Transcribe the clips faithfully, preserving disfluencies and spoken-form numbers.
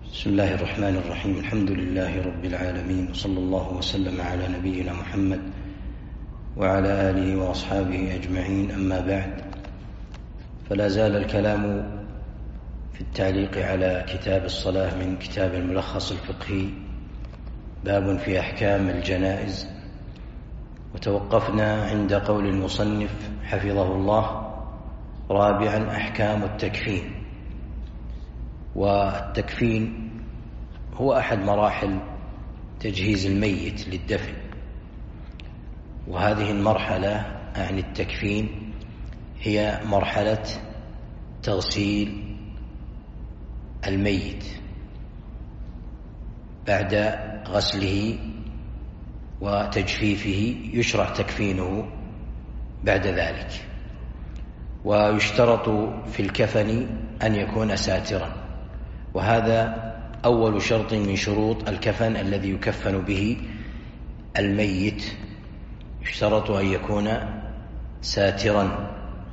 بسم الله الرحمن الرحيم. الحمد لله رب العالمين، وصلى الله وسلم على نبينا محمد وعلى آله وأصحابه أجمعين. أما بعد، فلا زال الكلام في التعليق على كتاب الصلاة من كتاب الملخص الفقهي، باب في أحكام الجنائز، وتوقفنا عند قول المصنف حفظه الله: رابعا أحكام التكفين. والتكفين هو أحد مراحل تجهيز الميت للدفن، وهذه المرحلة عن التكفين هي مرحلة تغسيل الميت. بعد غسله وتجفيفه يشرع تكفينه بعد ذلك، ويشترط في الكفن أن يكون ساترا، وهذا أول شرط من شروط الكفن الذي يكفن به الميت، يشترط أن يكون ساترا،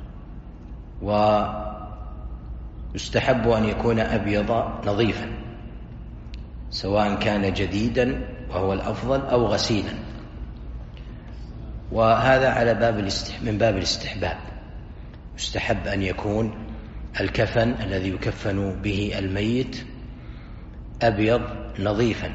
ويستحب أن يكون أبيض نظيفا، سواء كان جديدا وهو الأفضل أو غسيلا، وهذا على باب الاستح... من باب الاستحباب. يستحب أن يكون الكفن الذي يكفن به الميت أبيض نظيفا.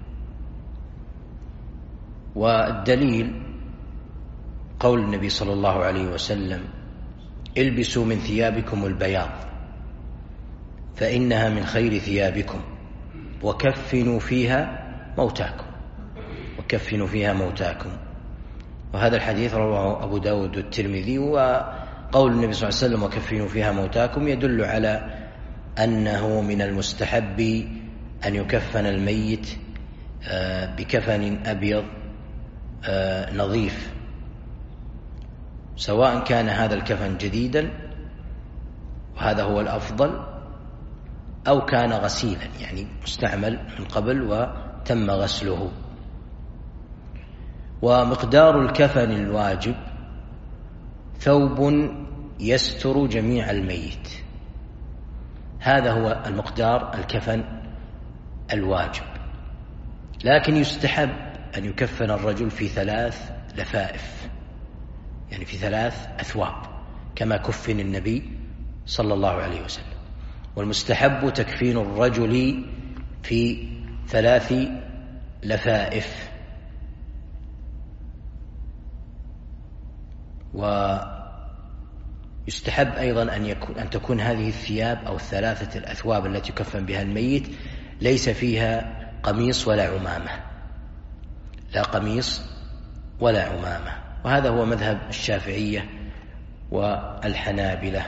والدليل قول النبي صلى الله عليه وسلم: البسوا من ثيابكم البياض فإنها من خير ثيابكم وكفنوا فيها موتاكم وكفنوا فيها موتاكم. وهذا الحديث رواه أبو داود والترمذي. وقول النبي صلى الله عليه وسلم: وكفنوا فيها موتاكم يدل على أنه من المستحب أن يكفن الميت بكفن أبيض نظيف، سواء كان هذا الكفن جديدا وهذا هو الأفضل، أو كان غسيلا يعني مستعمل من قبل وتم غسله. ومقدار الكفن الواجب ثوب يستر جميع الميت، هذا هو المقدار الكفن الواجب. لكن يستحب أن يكفن الرجل في ثلاث لفائف، يعني في ثلاث أثواب كما كفن النبي صلى الله عليه وسلم. والمستحب تكفين الرجل في ثلاث لفائف. ويستحب أيضا أن, يكون أن تكون هذه الثياب أو الثلاثة الأثواب التي يكفن بها الميت ليس فيها قميص ولا عمامة، لا قميص ولا عمامة. وهذا هو مذهب الشافعية والحنابلة.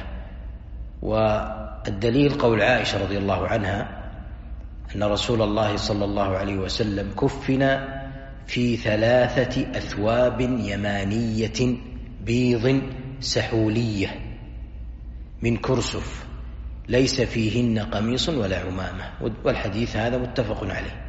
والدليل قول عائشة رضي الله عنها أن رسول الله صلى الله عليه وسلم كفن في ثلاثة أثواب يمانية بيض سحولية من كرسف ليس فيهن قميص ولا عمامة. والحديث هذا متفق عليه،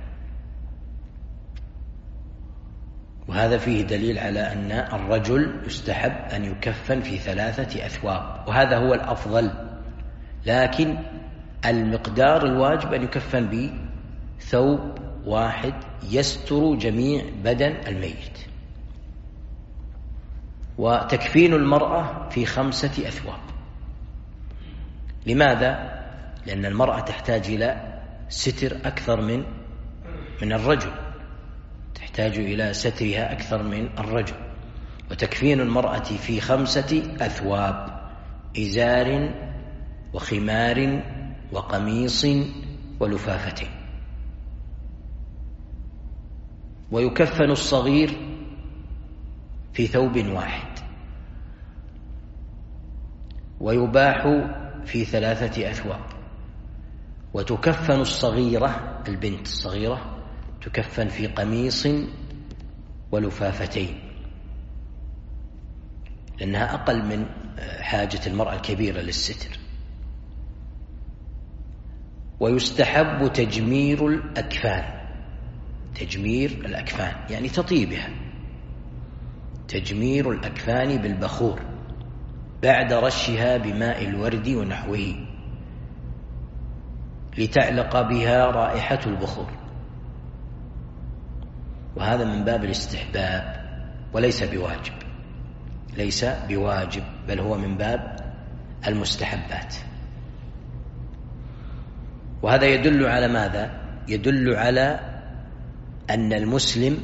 وهذا فيه دليل على أن الرجل يستحب أن يكفن في ثلاثة أثواب، وهذا هو الأفضل. لكن المقدار الواجب أن يكفن بثوب واحد يستر جميع بدن الميت. وتكفين المرأة في خمسة أثواب. لماذا؟ لأن المرأة تحتاج إلى ستر أكثر من من الرجل، تحتاج إلى سترها أكثر من الرجل. وتكفين المرأة في خمسة أثواب: إزار وخمار وقميص ولفافة. ويكفن الصغير في ثوب واحد، ويباح في ثلاثة أثواب. وتكفن الصغيرة، البنت الصغيرة، تكفن في قميص ولفافتين، لأنها أقل من حاجة المرأة الكبيرة للستر. ويستحب تجمير الأكفان، تجمير الأكفان يعني تطيبها، تجمير الأكفان بالبخور بعد رشها بماء الورد ونحوه، لتعلق بها رائحة البخور، وهذا من باب الاستحباب وليس بواجب، ليس بواجب بل هو من باب المستحبات. وهذا يدل على ماذا؟ يدل على أن المسلم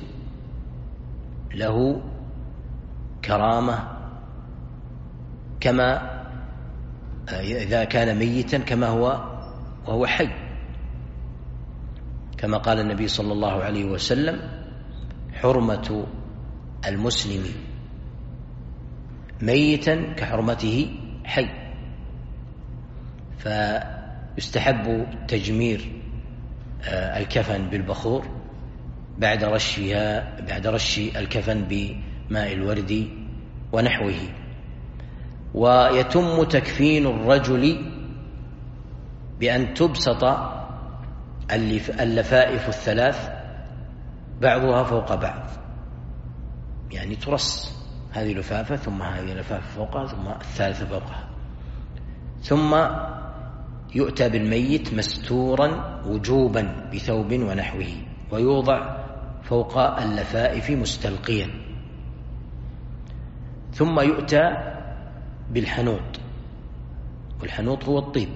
له كرامة كما إذا كان ميتا كما هو وهو حي، كما قال النبي صلى الله عليه وسلم: حرمة المسلم ميتا كحرمته حي. فيستحب تجمير الكفن بالبخور بعد رشها بعد رش الكفن بماء الورد ونحوه. ويتم تكفين الرجل بأن تبسط اللفائف الثلاث بعضها فوق بعض، يعني ترص هذه لفافة ثم هذه لفافة فوقها ثم الثالثة فوقها، ثم يؤتى بالميت مستورا وجوبا بثوب ونحوه، ويوضع فوق اللفائف مستلقيا، ثم يؤتى بالحنوط، والحنوط هو الطيب،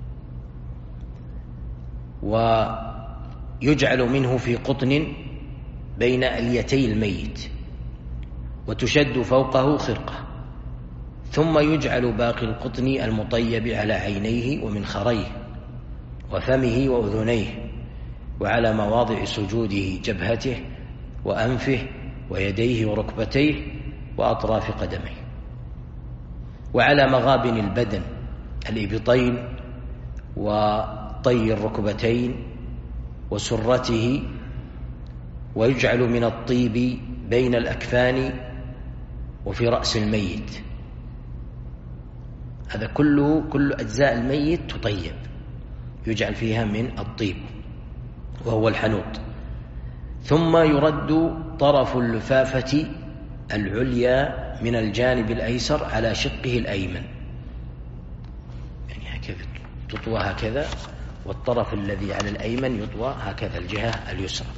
ويجعل منه في قطن بين اليتي الميت، وتشد فوقه خرقة، ثم يجعل باقي القطن المطيب على عينيه ومنخريه وفمه وأذنيه، وعلى مواضع سجوده جبهته وأنفه ويديه وركبتيه وأطراف قدميه، وعلى مغابن البدن الإبطين وطي الركبتين وسرته، ويجعل من الطيب بين الأكفان وفي رأس الميت. هذا كله كل أجزاء الميت تطيب، يجعل فيها من الطيب وهو الحنوط. ثم يرد طرف اللفافة العليا من الجانب الأيسر على شقه الأيمن، يعني هكذا تطوى هكذا، والطرف الذي على الأيمن يطوى هكذا الجهة اليسرى،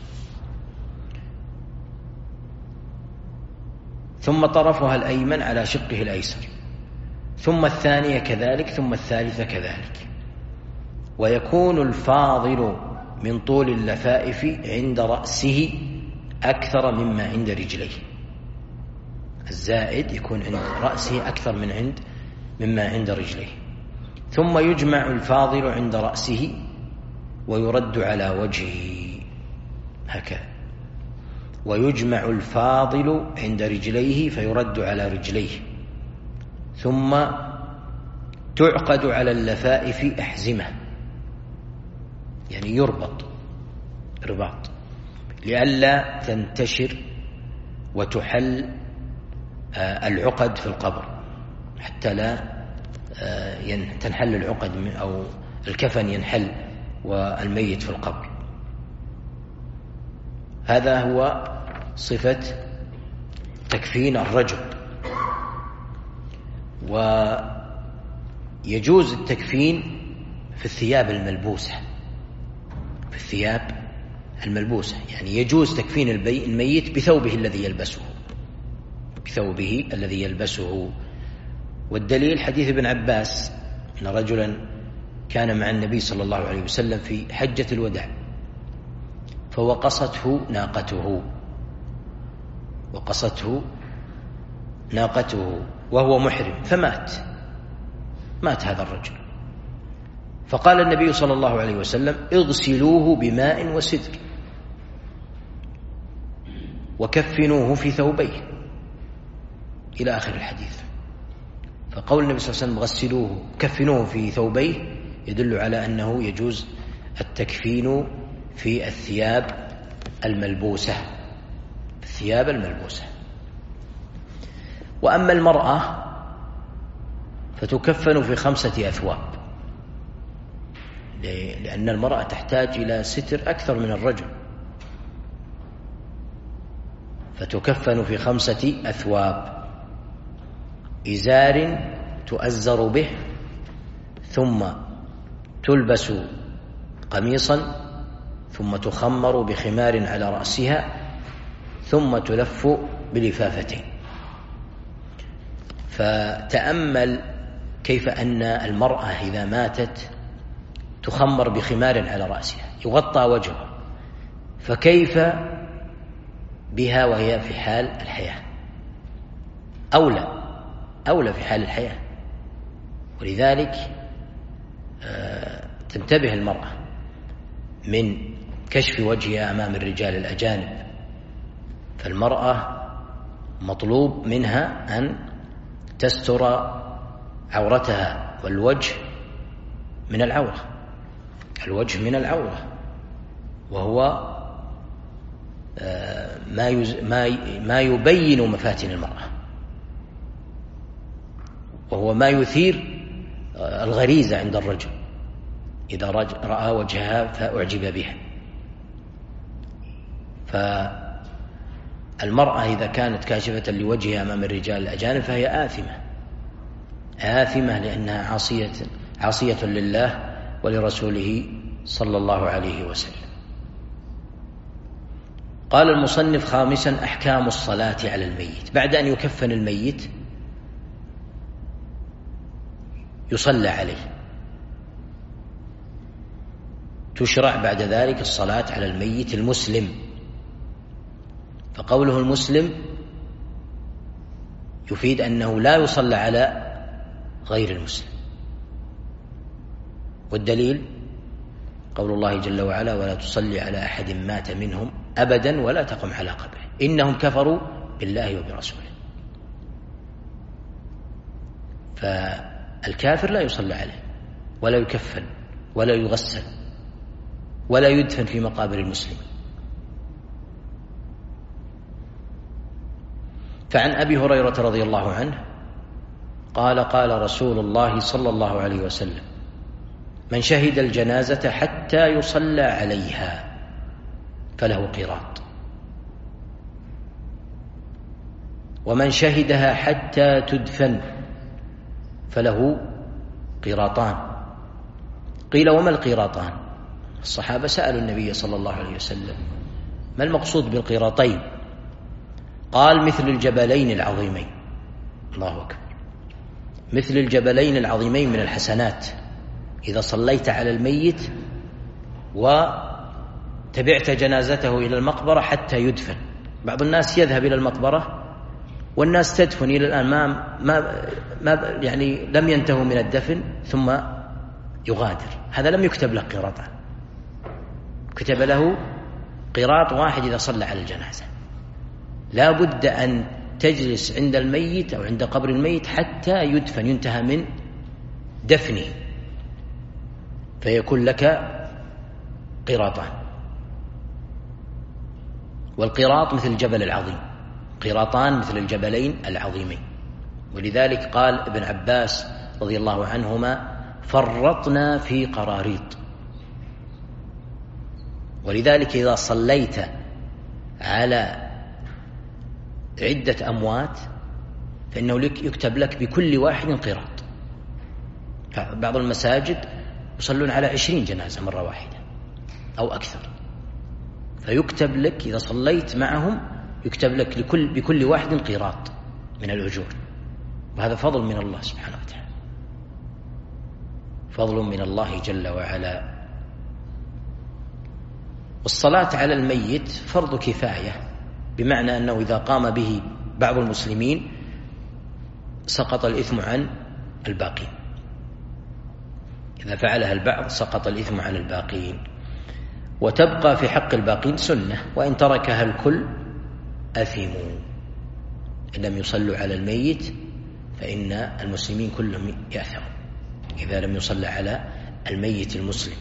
ثم طرفها الأيمن على شقه الأيسر، ثم الثانية كذلك، ثم الثالثة كذلك. ويكون الفاضل من طول اللفائف عند رأسه أكثر مما عند رجليه، الزائد يكون عند رأسه أكثر من عند مما عند رجليه. ثم يجمع الفاضل عند رأسه ويرد على وجهه هكذا، ويجمع الفاضل عند رجليه فيرد على رجليه، ثم تعقد على اللفائف أحزمة، يعني يربط رباط لئلا تنتشر وتحل العقد في القبر، حتى لا تنحل العقد أو الكفن ينحل والميت في القبر. هذا هو صفة تكفين الرجل. ويجوز التكفين في الثياب الملبوسة، في الثياب الملبوسة يعني يجوز تكفين الميت بثوبه الذي يلبسه، بثوبه الذي يلبسه. والدليل حديث ابن عباس أن رجلا كان مع النبي صلى الله عليه وسلم في حجة الوداع، فوقصته ناقته وقصته ناقته وهو محرم فمات، مات هذا الرجل، فقال النبي صلى الله عليه وسلم: اغسلوه بماء وسدر وكفنوه في ثوبيه، إلى آخر الحديث. فقول النبي صلى الله عليه وسلم غسلوه كفنوه في ثوبيه يدل على أنه يجوز التكفين في الثياب الملبوسة، الثياب الملبوسة. وأما المرأة فتكفن في خمسة أثواب، لأن المرأة تحتاج إلى ستر أكثر من الرجل، فتكفن في خمسة أثواب: إزار تؤزر به، ثم تلبس قميصا ثم تخمر بخمار على رأسها ثم تلف بلفافتين. فتأمل كيف أن المرأة إذا ماتت تخمر بخمار على رأسها يغطى وجهها، فكيف بها وهي في حال الحياة؟ أولى أولى في حال الحياة. ولذلك تنتبه المرأة من كشف وجهها أمام الرجال الأجانب، فالمرأة مطلوب منها أن تستر عورتها، والوجه من العورة، الوجه من العورة، وهو ما يبين مفاتن المرأة، وهو ما يثير الغريزة عند الرجل إذا رأى وجهها فأعجب بها. فالمرأة إذا كانت كاشفة لوجهها أمام الرجال الأجانب فهي آثمة آثمة لأنها عاصية عاصية لله ولرسوله صلى الله عليه وسلم. قال المصنف: خامسا أحكام الصلاة على الميت. بعد أن يكفن الميت يصلى عليه، تشرع بعد ذلك الصلاة على الميت المسلم. فقوله المسلم يفيد أنه لا يصلى على غير المسلم، والدليل قول الله جل وعلا: ولا تصلي على أحد مات منهم أبدا ولا تقم على قبره إنهم كفروا بالله وبرسوله. فالكافر لا يصلى عليه ولا يكفن ولا يغسل ولا يدفن في مقابر المسلمين. فعن أبي هريرة رضي الله عنه قال: قال رسول الله صلى الله عليه وسلم: من شهد الجنازة حتى يصلى عليها فله قيراط، ومن شهدها حتى تدفن فله قيراطان. قيل: وما القيراطان؟ الصحابة سألوا النبي صلى الله عليه وسلم: ما المقصود بالقيراطين؟ قال: مثل الجبلين العظيمين. الله أكبر، مثل الجبلين العظيمين من الحسنات. إذا صليت على الميت وتبعت جنازته إلى المقبرة حتى يدفن. بعض الناس يذهب إلى المقبرة والناس تدفن إلى الآن ما, ما, ما يعني لم ينتهوا من الدفن ثم يغادر، هذا لم يكتب له قيراطان، كتب له قيراط واحد إذا صلى على الجنازة. لا بد أن تجلس عند الميت أو عند قبر الميت حتى يدفن، ينتهى من دفنه، فيكون لك قيراطان. والقيراط مثل الجبل العظيم، قيراطان مثل الجبلين العظيمين. ولذلك قال ابن عباس رضي الله عنهما: فرطنا في قراريط. ولذلك إذا صليت على عدة أموات فإنه يكتب لك بكل واحد قيراط. بعض المساجد يصلون على عشرين جنازة مرة واحدة أو أكثر، فيكتب لك إذا صليت معهم يكتب لك لكل بكل واحد قيراط من الأجور، وهذا فضل من الله سبحانه وتعالى، فضل من الله جل وعلا. والصلاة على الميت فرض كفاية، بمعنى أنه إذا قام به بعض المسلمين سقط الإثم عن الباقين، إذا فعلها البعض سقط الإثم عن الباقين، وتبقى في حق الباقين سنة، وإن تركها الكل أثموا. إن لم يصلوا على الميت فإن المسلمين كلهم يأثموا إذا لم يصلى على الميت المسلم.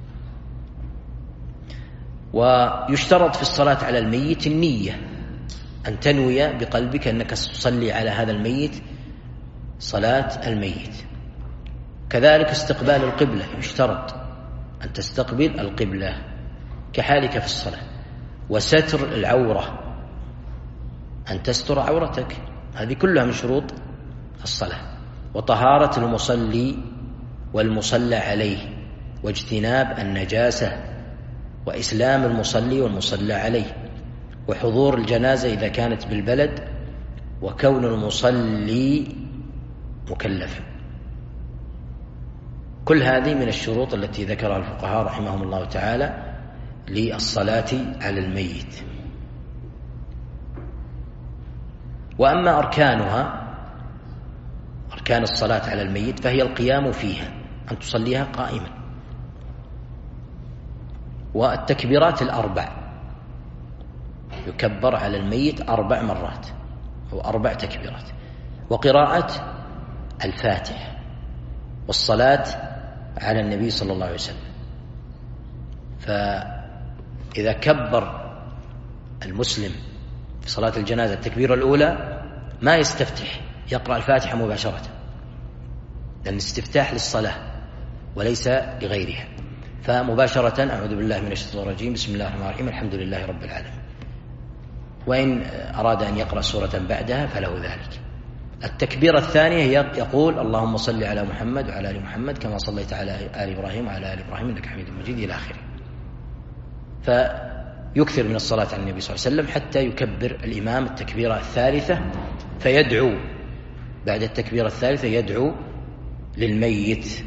ويشترط في الصلاة على الميت النية، أن تنوي بقلبك أنك تصلي على هذا الميت صلاة الميت. كذلك استقبال القبلة، يشترط أن تستقبل القبلة كحالك في الصلاة. وستر العورة، أن تستر عورتك، هذه كلها من شروط الصلاة. وطهارة المصلي والمصلى عليه، واجتناب النجاسة وإسلام المصلي والمصلى عليه وحضور الجنازة إذا كانت بالبلد وكون المصلي مكلفا. كل هذه من الشروط التي ذكرها الفقهاء رحمهم الله تعالى للصلاة على الميت. وأما أركانها، أركان الصلاة على الميت، فهي القيام فيها، أن تصليها قائما، والتكبيرات الأربع، يكبر على الميت أربع مرات أو أربع تكبيرات، وقراءة الفاتحة، والصلاة على النبي صلى الله عليه وسلم. فإذا كبر المسلم في صلاة الجنازة التكبيرة الأولى ما يستفتح، يقرأ الفاتحة مباشرة، لأن الاستفتاح للصلاة وليس لغيرها. فمباشرة أعوذ بالله من الشيطان الرجيم، بسم الله الرحمن الرحيم، الحمد لله رب العالمين. وإن أراد أن يقرأ سورة بعدها فله ذلك. التكبيرة الثانية يقول اللهم صل على محمد وعلى آل محمد كما صليت على آل إبراهيم وعلى آل إبراهيم إنك حميد مجيد إلى آخره. فيكثر من الصلاة على النبي صلى الله عليه وسلم حتى يكبر الإمام التكبيرة الثالثة، فيدعو بعد التكبيرة الثالثة، يدعو للميت،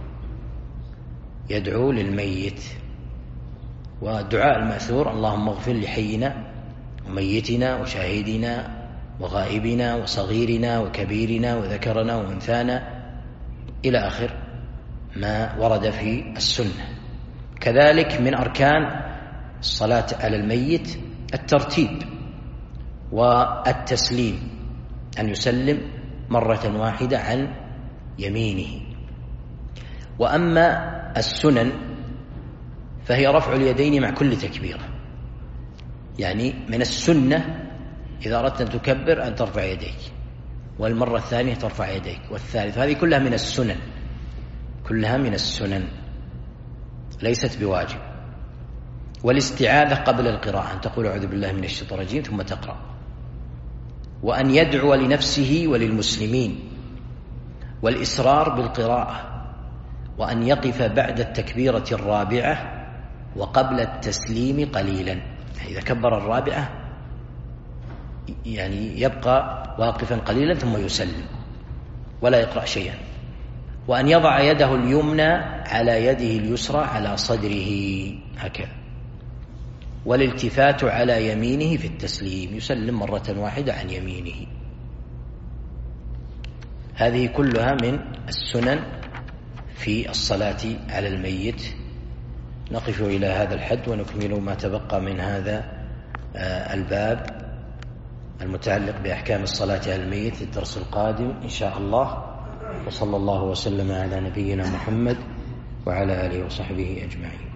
يدعو للميت. والدعاء المأثور اللهم اغفر لحينا وميتنا وشاهدنا وغائبنا وصغيرنا وكبيرنا وذكرنا وأنثانا إلى آخر ما ورد في السنة. كذلك من أركان الصلاة على الميت الترتيب والتسليم، أن يسلم مرة واحدة عن يمينه. وأما السنن فهي رفع اليدين مع كل تكبيرة، يعني من السنة إذا أردت أن تكبر أن ترفع يديك، والمرة الثانية ترفع يديك، والثالث، هذه كلها من السنن، كلها من السنن ليست بواجب. والاستعاذة قبل القراءة، أن تقول أعوذ بالله من الشيطان الرجيم ثم تقرأ. وأن يدعو لنفسه وللمسلمين، والإسرار بالقراءة، وأن يقف بعد التكبيرة الرابعة وقبل التسليم قليلا. إذا كبر الرابعة يعني يبقى واقفا قليلا ثم يسلم ولا يقرأ شيئا. وأن يضع يده اليمنى على يده اليسرى على صدره هكذا، والالتفات على يمينه في التسليم، يسلم مرة واحدة عن يمينه. هذه كلها من السنن في الصلاة على الميت. نقف إلى هذا الحد ونكمل ما تبقى من هذا الباب المتعلق بأحكام الصلاة على الميت في الدرس القادم إن شاء الله. وصلى الله وسلم على نبينا محمد وعلى آله وصحبه أجمعين.